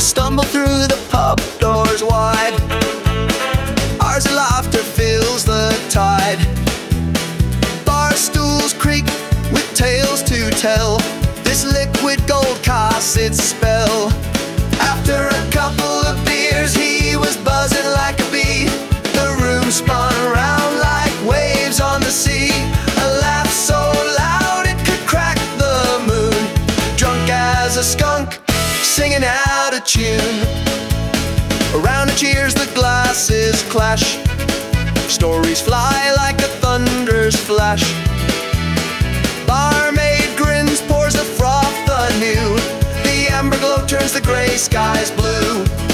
stumble through the pub doors wide. Hours of laughter fills the tide. Bar stools creak with tales to tell. This liquid gold casts its spell. After a couple of beers, he was buzzing like a bee. The room spun around like waves on the sea. A laugh so loud it could crack the moon. Drunk as a skunk, singing out of tune. Around the cheers the glasses clash. Stories fly like a thunder's flash. Barmaid grins, pours the froth anew. The amber glow turns the gray skies blue.